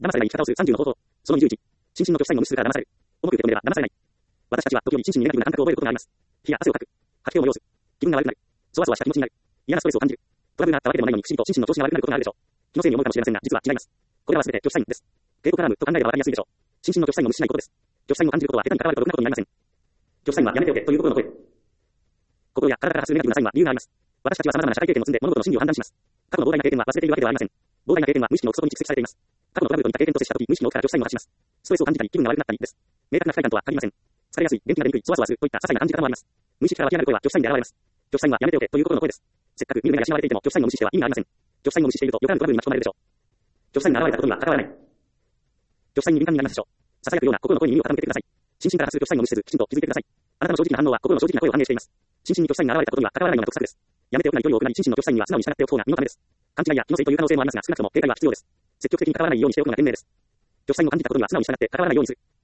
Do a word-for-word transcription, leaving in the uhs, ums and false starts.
騙されない生き方をするさんじゅうの方法。そのにじゅういち。心身の極細の無数から騙される。重く受け止めれば騙されない。私たちは時折心身にネガティブな感覚を覚えることがあります。火や汗をかく。吐き気を催す。気分が悪くなる。そわそわした気持ちになる。嫌なストレスを感じる。トラブルがあったわけでもないのに不思議と心身の調子が悪くなることがあるでしょう。気のせいに思うかもしれませんが、実は違います。これらは全て極細です。傾向からむと考えればわかりやすいでしょう。心身の極細の無視しないことです。極細を感じることは下手に関わるとろくなことになりません。極細はやめておけという心の声。心や体から発するネガティブなサインは理由があります。私たちは様々な社会経験を積んで物事の真理を判断します。過去の膨大な経験は忘れているわけではありません。膨大な経験は無意識の奥底に蓄積されています。過去のトラブルと似た経験と接したとき、無意識の奥から極細を発します。ストレスを感じたり、気分が悪くなったりです。明確な不快感とは限りません。疲れやすい、元気が出にくい、そわそわするといった些細な感じ方もあります。無意識から湧き上がる声は極細にで現れます。極細はやめておけという心の声です。せっかく見る目が失われていても極細を無視しては意味がありません。極細を無視しているとよからぬトラブルに巻き込まれるでしょう。極細が現れたことには関わらない。極細に敏感になりますでしょう。囁くような心の声に耳を傾けてください。心身から発する極細を無視せず、きちんと気づいてください。あなたの正直な反応は心の正直な声を反映しています。心身に極細が現れたことには関わらないような得策です。やめておくなり距離を置くなり心身の極細には素直に従っておく方が身のためです。勘違いや気のせいという可能性もありますが、少なくとも警戒は必要です。積極的に関わらないようにしておくのが賢明です。極細を感じたことには素直に従って関わらないようにする。